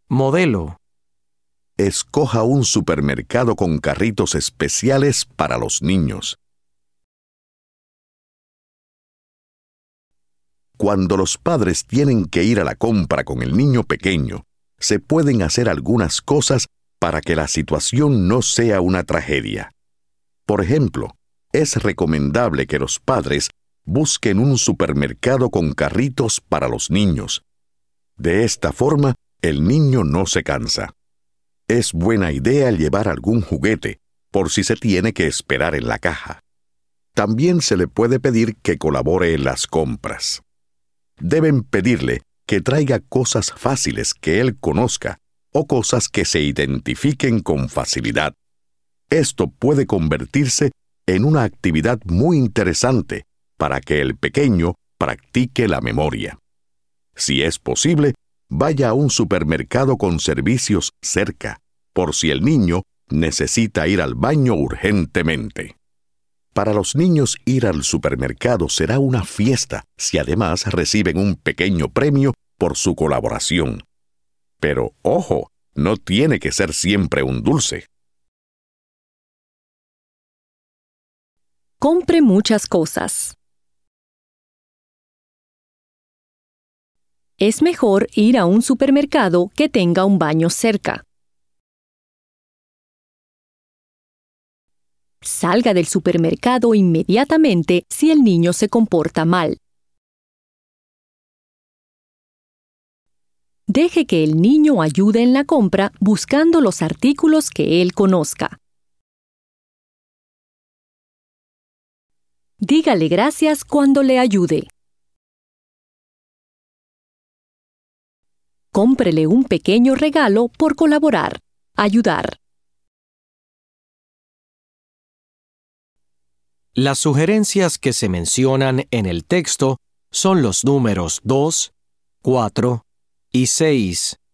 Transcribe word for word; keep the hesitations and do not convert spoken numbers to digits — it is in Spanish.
Modelo. Escoja un supermercado con carritos especiales para los niños. Cuando los padres tienen que ir a la compra con el niño pequeño, se pueden hacer algunas cosas para que la situación no sea una tragedia. Por ejemplo, es recomendable que los padres busquen un supermercado con carritos para los niños. De esta forma, el niño no se cansa. Es buena idea llevar algún juguete, por si se tiene que esperar en la caja. También se le puede pedir que colabore en las compras. Deben pedirle que traiga cosas fáciles que él conozca o cosas que se identifiquen con facilidad. Esto puede convertirse en una actividad muy interesante para que el pequeño practique la memoria. Si es posible, vaya a un supermercado con servicios cerca, por si el niño necesita ir al baño urgentemente. Para los niños, ir al supermercado será una fiesta si además reciben un pequeño premio por su colaboración. Pero, ojo, no tiene que ser siempre un dulce. Compre muchas cosas. Es mejor ir a un supermercado que tenga un baño cerca. Salga del supermercado inmediatamente si el niño se comporta mal. Deje que el niño ayude en la compra buscando los artículos que él conozca. Dígale gracias cuando le ayude. Cómprele un pequeño regalo por colaborar, ayudar. Las sugerencias que se mencionan en el texto son los números dos, cuatro y seis.